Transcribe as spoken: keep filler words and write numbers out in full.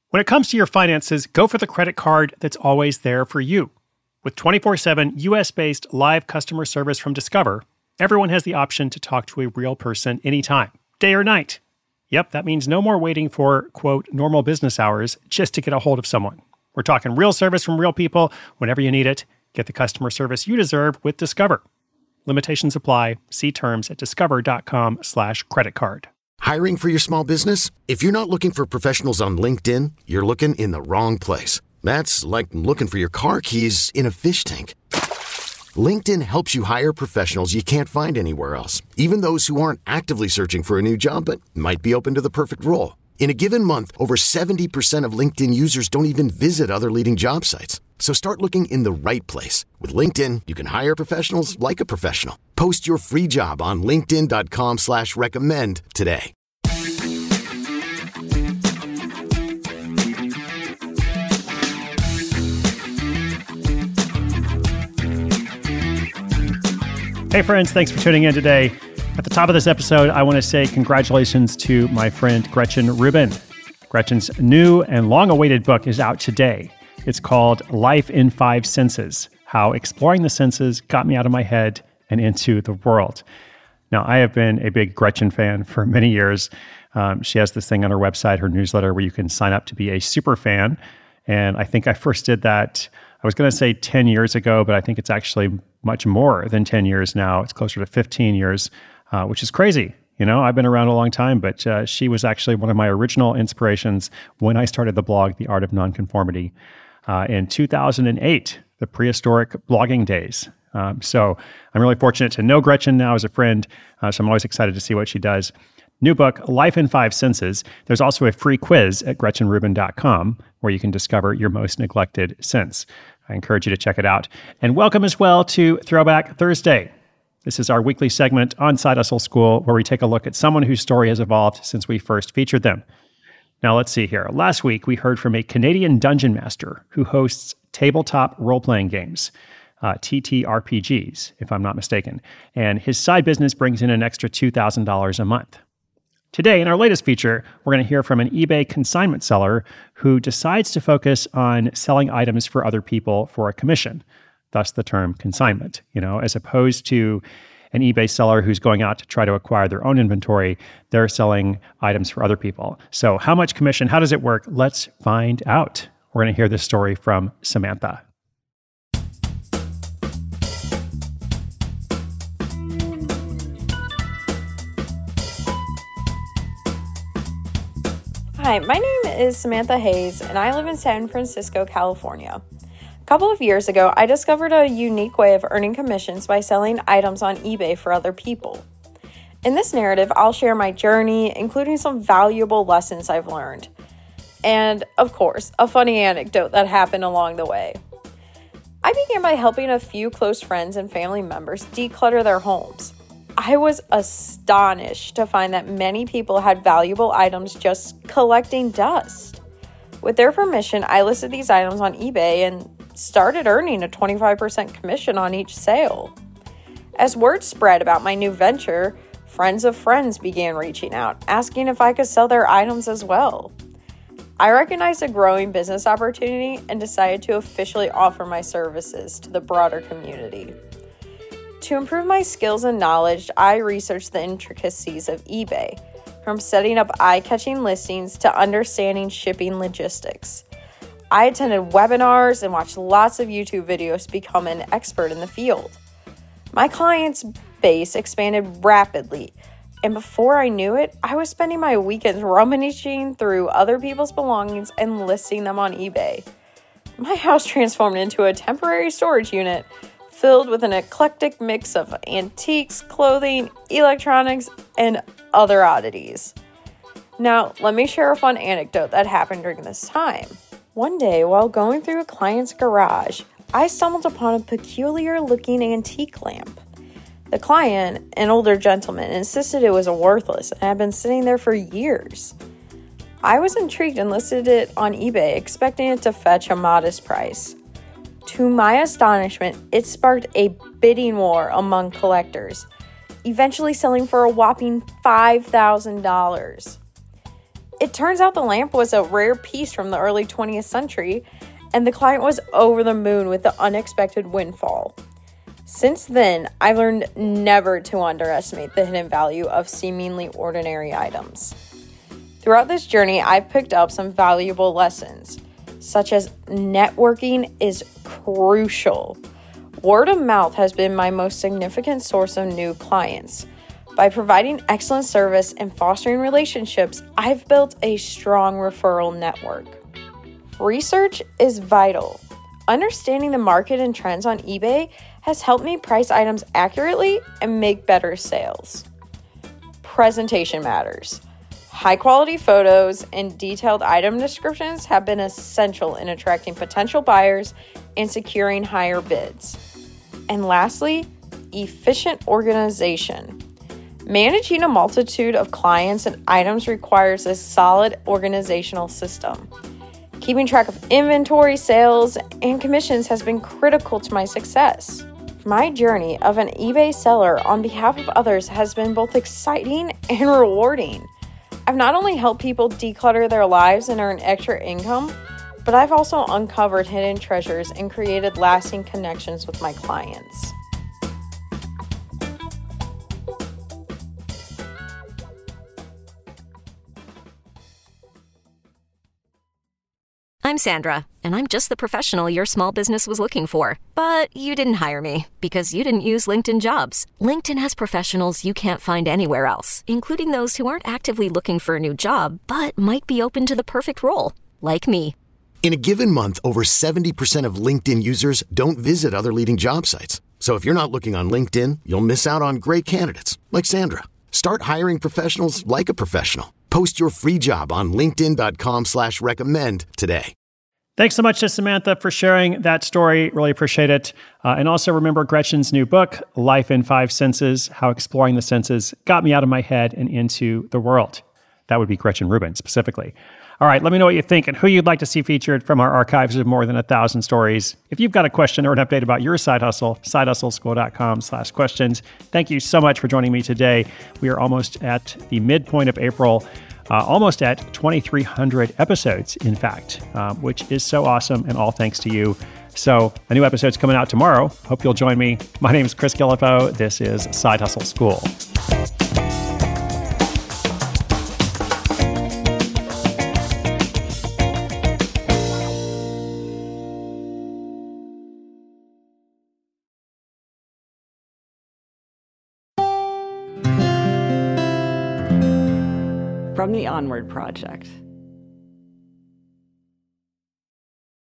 When it comes to your finances, go for the credit card that's always there for you. With twenty-four seven U S-based live customer service from Discover, everyone has the option to talk to a real person anytime, day or night. Yep, that means no more waiting for, quote, normal business hours just to get a hold of someone. We're talking real service from real people whenever you need it. Get the customer service you deserve with Discover. Limitations apply. See terms at discover.com slash credit card. Hiring for your small business? If you're not looking for professionals on LinkedIn, you're looking in the wrong place. That's like looking for your car keys in a fish tank. LinkedIn helps you hire professionals you can't find anywhere else, even those who aren't actively searching for a new job but might be open to the perfect role. In a given month, over seventy percent of LinkedIn users don't even visit other leading job sites. So start looking in the right place. With LinkedIn, you can hire professionals like a professional. Post your free job on linkedin.com slash recommend today. Hey friends, thanks for tuning in today. At the top of this episode, I want to say congratulations to my friend Gretchen Rubin. Gretchen's new and long-awaited book is out today. It's called Life in Five Senses, How Exploring the Senses Got Me Out of My Head and Into the World. Now, I have been a big Gretchen fan for many years. Um, she has this thing on her website, her newsletter, where you can sign up to be a super fan. And I think I first did that, I was going to say ten years ago, but I think it's actually much more than ten years now. It's closer to fifteen years, uh, which is crazy. You know, I've been around a long time, but uh, she was actually one of my original inspirations when I started the blog, The Art of Nonconformity, uh, in two thousand eight, the prehistoric blogging days. Um, so I'm really fortunate to know Gretchen now as a friend, uh, so I'm always excited to see what she does. New book, Life in Five Senses. There's also a free quiz at gretchen rubin dot com where you can discover your most neglected sense. I encourage you to check it out. And welcome as well to Throwback Thursday. This is our weekly segment on Side Hustle School where we take a look at someone whose story has evolved since we first featured them. Now let's see here. Last week, we heard from a Canadian dungeon master who hosts tabletop role-playing games, uh, T T R P Gs, if I'm not mistaken. And his side business brings in an extra two thousand dollars a month. Today, in our latest feature, we're going to hear from an eBay consignment seller who decides to focus on selling items for other people for a commission, thus the term consignment, you know, as opposed to an eBay seller who's going out to try to acquire their own inventory. They're selling items for other people. So how much commission? How does it work? Let's find out. We're going to hear this story from Samantha. Hi, my name is Samantha Hayes, and I live in San Francisco, California. A couple of years ago, I discovered a unique way of earning commissions by selling items on eBay for other people. In this narrative, I'll share my journey, including some valuable lessons I've learned. And, of course, a funny anecdote that happened along the way. I began by helping a few close friends and family members declutter their homes. I was astonished to find that many people had valuable items just collecting dust. With their permission, I listed these items on eBay and started earning a twenty-five percent commission on each sale. As word spread about my new venture, friends of friends began reaching out, asking if I could sell their items as well. I recognized a growing business opportunity and decided to officially offer my services to the broader community. To improve my skills and knowledge, I researched the intricacies of eBay, from setting up eye-catching listings to understanding shipping logistics. I attended webinars and watched lots of YouTube videos to become an expert in the field. My clients' base expanded rapidly, and before I knew it, I was spending my weekends rummaging through other people's belongings and listing them on eBay. My house transformed into a temporary storage unit filled with an eclectic mix of antiques, clothing, electronics, and other oddities. Now, let me share a fun anecdote that happened during this time. One day, while going through a client's garage, I stumbled upon a peculiar-looking antique lamp. The client, an older gentleman, insisted it was worthless and had been sitting there for years. I was intrigued and listed it on eBay, expecting it to fetch a modest price. To my astonishment, it sparked a bidding war among collectors, eventually selling for a whopping five thousand dollars. It turns out the lamp was a rare piece from the early twentieth century, and the client was over the moon with the unexpected windfall. Since then, I've learned never to underestimate the hidden value of seemingly ordinary items. Throughout this journey, I've picked up some valuable lessons, such as networking is crucial. Word of mouth has been my most significant source of new clients. By providing excellent service and fostering relationships, I've built a strong referral network. Research is vital. Understanding the market and trends on eBay has helped me price items accurately and make better sales. Presentation matters. High-quality photos and detailed item descriptions have been essential in attracting potential buyers and securing higher bids. And lastly, efficient organization. Managing a multitude of clients and items requires a solid organizational system. Keeping track of inventory, sales, and commissions has been critical to my success. My journey of an eBay seller on behalf of others has been both exciting and rewarding. I've not only helped people declutter their lives and earn extra income, but I've also uncovered hidden treasures and created lasting connections with my clients. I'm Sandra, and I'm just the professional your small business was looking for. But you didn't hire me because you didn't use LinkedIn Jobs. LinkedIn has professionals you can't find anywhere else, including those who aren't actively looking for a new job, but might be open to the perfect role, like me. In a given month, over seventy percent of LinkedIn users don't visit other leading job sites. So if you're not looking on LinkedIn, you'll miss out on great candidates like Sandra. Start hiring professionals like a professional. Post your free job on linkedin dot com slash recommend today. Thanks so much to Samantha for sharing that story. Really appreciate it. Uh, and also remember Gretchen's new book, Life in Five Senses, How Exploring the Senses Got Me Out of My Head and Into the World. That would be Gretchen Rubin specifically. All right, let me know what you think and who you'd like to see featured from our archives of more than a thousand stories. If you've got a question or an update about your side hustle, side hustle school dot com slash questions. Thank you so much for joining me today. We are almost at the midpoint of April. Uh, almost at twenty-three hundred episodes, in fact, uh, which is so awesome, and all thanks to you. So a new episode's coming out tomorrow. Hope you'll join me. My name is Chris Guillebeau. This is Side Hustle School. From the Onward Project.